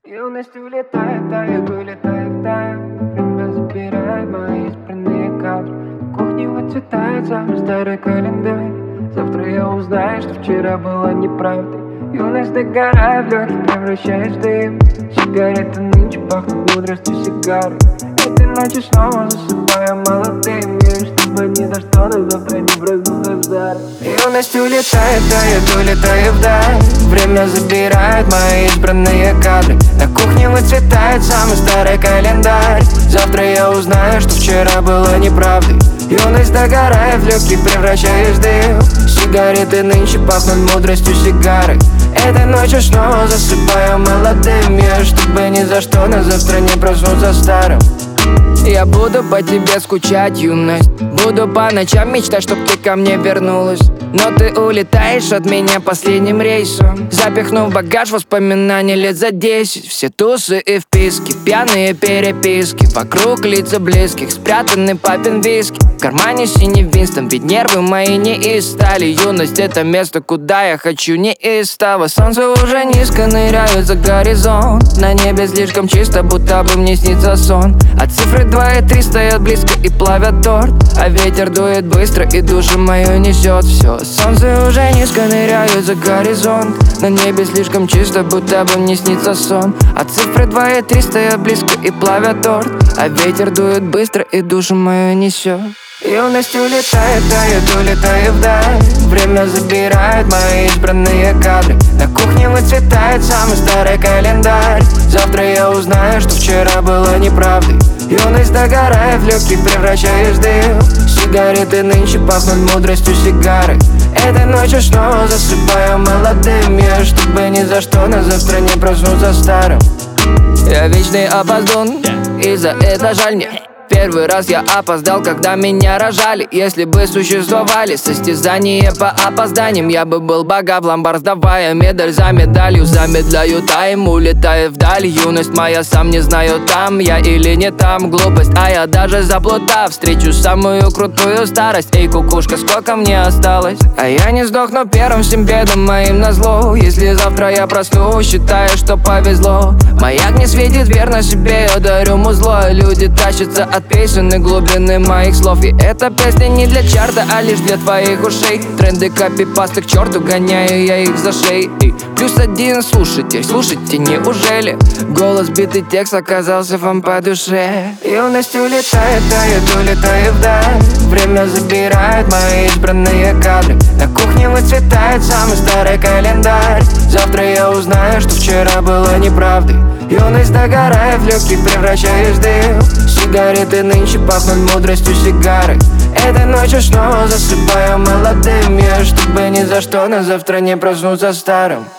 Юность улетает, тает, улетает, тает. Время забирает мои избранные кадры. На кухне выцветает самый старый календарь. Завтра я узнаю, что вчера было неправдой. Юность догорает в легких, превращаясь в дым. Сигареты нынче пахнут мудростью сигары. Этой ночью снова засыпаю молодым. Верю, чтобы ни за что на завтра не проснуться старым. Юность улетает, тает, улетает вдаль. Время забирает мои избранные кадры. На кухне выцветает самый старый календарь. Завтра я узнаю, что вчера было неправдой. Юность догорает в легких, превращаясь в дым. Сигареты нынче пахнут мудростью сигары. Этой ночью снова засыпаю молодым. Я, чтобы ни за что на завтра не проснуться старым. Я буду по тебе скучать, юность. Буду по ночам мечтать, чтоб ты ко мне вернулась. Но ты улетаешь от меня последним рейсом, запихнув в багаж воспоминаний лет за 10. Все тусы и вписки, пьяные переписки. Вокруг лица близких, спрятаны папин виски. В кармане синий Винстон, ведь нервы мои не из стали. Юность — это место, куда я хочу не истово. Солнце уже низко ныряет за горизонт. На небе слишком чисто, будто бы мне снится сон. А цифры 2 и 3 стоят близко и плавят торт. А ветер дует быстро и душу мою несет. Все, солнце уже низко ныряет за горизонт. На небе слишком чисто, будто бы мне снится сон. А цифры 2 и 3 стоят близко и плавят торт. А ветер дует быстро и душу мою несет. Юность улетает, тает, улетает вдаль. Время забирает мои избранные кадры. На кухне выцветает самый старый календарь. Завтра я узнаю, что вчера было неправдой. Юность догорает в легких, превращаясь в дым. Сигареты нынче пахнут мудростью сигары. Этой ночью снова засыпаю молодым. Я, чтобы ни за что на завтра не проснуться старым. Я вечный опоздун, и за это жаль мне. Первый раз я опоздал, когда меня рожали. Если бы существовали состязания по опозданиям, я бы был богат в ломбард, сдавая медаль за медалью. Замедляю тайм, улетая вдаль. Юность моя, сам не знаю, там я или не там. Глупость, а я даже заплутав встречу самую крутую старость. Эй, кукушка, сколько мне осталось? А я не сдохну первым всем бедам моим назло. Если завтра я проснусь, считаю, что повезло. Маяк не светит, верно себе я дарю музло. Люди тащатся от песен и глубины моих слов. И эта песня не для чарта, а лишь для твоих ушей. Тренды копипасты к черту, гоняю я их за шеи. +1 слушатель, слушайте, неужели голос, битый текст оказался вам по душе? Юность улетает, тает, улетает вдаль. Время забирает мои избранные кадры. На кухне выцветает самый старый календарь. Завтра я узнаю, что вчера было неправдой. Юность догорает в легких, превращаясь в дым. Сигареты нынче пахнут мудростью сигары. Этой ночью снова засыпаю молодым. Я, чтобы ни за что на завтра не проснуться старым.